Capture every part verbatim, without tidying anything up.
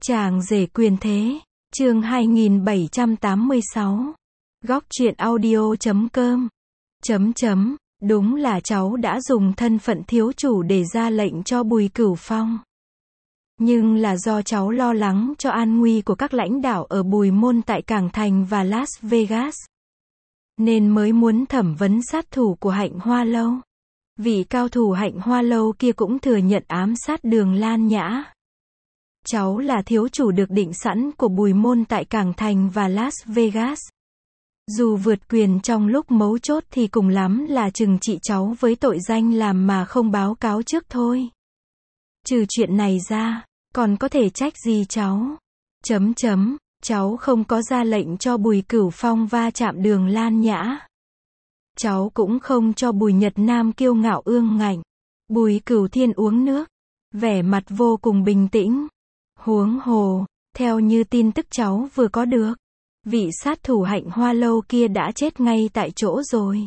Chàng rể quyền thế, chương hai nghìn bảy trăm tám mươi sáu. Góc truyện audio chấm com. Chấm chấm, đúng là cháu đã dùng thân phận thiếu chủ để ra lệnh cho Bùi Cửu Phong. Nhưng là do cháu lo lắng cho an nguy của các lãnh đạo ở Bùi Môn tại Cảng Thành và Las Vegas, nên mới muốn thẩm vấn sát thủ của Hạnh Hoa Lâu. Vị cao thủ Hạnh Hoa Lâu kia cũng thừa nhận ám sát Đường Lan Nhã. Cháu là thiếu chủ được định sẵn của Bùi Môn tại Cảng Thành và Las Vegas. Dù vượt quyền trong lúc mấu chốt thì cùng lắm là trừng trị cháu với tội danh làm mà không báo cáo trước thôi. Trừ chuyện này ra, còn có thể trách gì cháu? Chấm chấm, cháu không có ra lệnh cho Bùi Cửu Phong va chạm Đường Lan Nhã. Cháu cũng không cho Bùi Nhật Nam kiêu ngạo ương ngạnh. Bùi Cửu Thiên uống nước, vẻ mặt vô cùng bình tĩnh. Huống hồ, theo như tin tức cháu vừa có được, vị sát thủ Hạnh Hoa Lâu kia đã chết ngay tại chỗ rồi.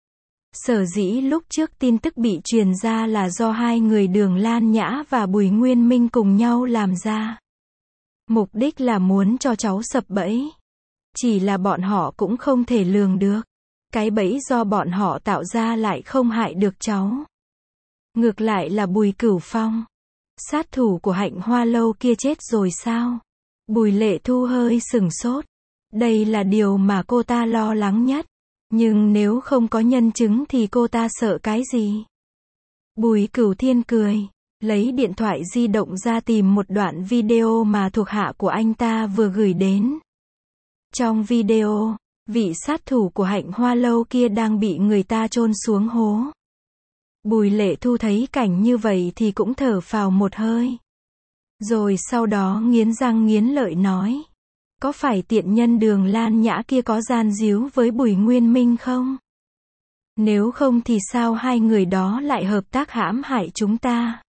Sở dĩ lúc trước tin tức bị truyền ra là do hai người Đường Lan Nhã và Bùi Nguyên Minh cùng nhau làm ra. Mục đích là muốn cho cháu sập bẫy. Chỉ là bọn họ cũng không thể lường được. Cái bẫy do bọn họ tạo ra lại không hại được cháu. Ngược lại là Bùi Cửu Phong, sát thủ của Hạnh Hoa Lâu kia chết rồi sao? Bùi Lệ Thu hơi sửng sốt. Đây là điều mà cô ta lo lắng nhất. Nhưng nếu không có nhân chứng thì cô ta sợ cái gì? Bùi Cửu Thiên cười, lấy điện thoại di động ra tìm một đoạn video mà thuộc hạ của anh ta vừa gửi đến. Trong video, vị sát thủ của Hạnh Hoa Lâu kia đang bị người ta chôn xuống hố. Bùi Lệ Thu thấy cảnh như vậy thì cũng thở phào một hơi. Rồi sau đó nghiến răng nghiến lợi nói. Có phải tiện nhân Đường Lan Nhã kia có gian díu với Bùi Nguyên Minh không? Nếu không thì sao hai người đó lại hợp tác hãm hại chúng ta?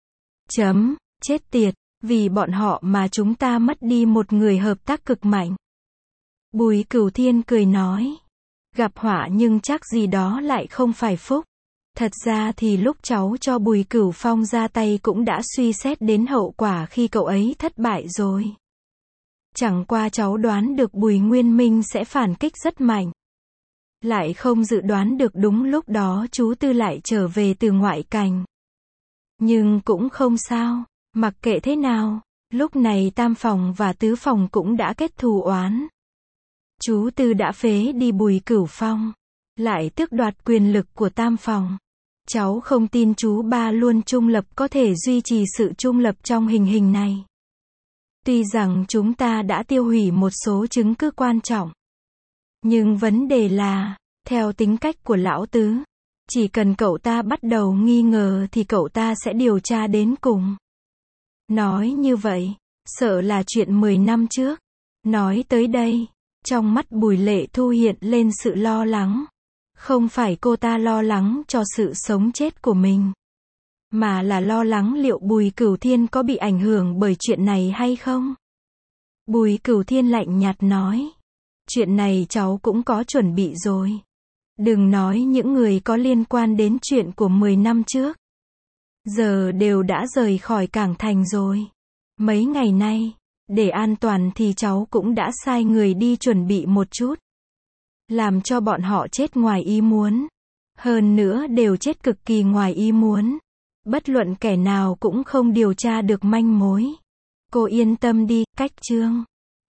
Chấm, chết tiệt, vì bọn họ mà chúng ta mất đi một người hợp tác cực mạnh. Bùi Cửu Thiên cười nói. Gặp họa nhưng chắc gì đó lại không phải phúc. Thật ra thì lúc cháu cho Bùi Cửu Phong ra tay cũng đã suy xét đến hậu quả khi cậu ấy thất bại rồi. Chẳng qua cháu đoán được Bùi Nguyên Minh sẽ phản kích rất mạnh. Lại không dự đoán được đúng lúc đó chú Tư lại trở về từ ngoại cảnh. Nhưng cũng không sao, mặc kệ thế nào, lúc này Tam Phòng và Tứ Phòng cũng đã kết thù oán. Chú Tư đã phế đi Bùi Cửu Phong, lại tước đoạt quyền lực của Tam Phòng. Cháu không tin chú Ba luôn trung lập có thể duy trì sự trung lập trong hình hình này. Tuy rằng chúng ta đã tiêu hủy một số chứng cứ quan trọng. Nhưng vấn đề là, theo tính cách của lão Tứ, chỉ cần cậu ta bắt đầu nghi ngờ thì cậu ta sẽ điều tra đến cùng. Nói như vậy, sợ là chuyện mười năm trước. Nói tới đây, trong mắt Bùi Lệ Thu hiện lên sự lo lắng. Không phải cô ta lo lắng cho sự sống chết của mình, mà là lo lắng liệu Bùi Cửu Thiên có bị ảnh hưởng bởi chuyện này hay không? Bùi Cửu Thiên lạnh nhạt nói. Chuyện này cháu cũng có chuẩn bị rồi. Đừng nói những người có liên quan đến chuyện của mười năm trước. Giờ đều đã rời khỏi Cảng Thành rồi. Mấy ngày nay, để an toàn thì cháu cũng đã sai người đi chuẩn bị một chút. Làm cho bọn họ chết ngoài ý muốn. Hơn nữa đều chết cực kỳ ngoài ý muốn. Bất luận kẻ nào cũng không điều tra được manh mối. Cô yên tâm đi, cách chương.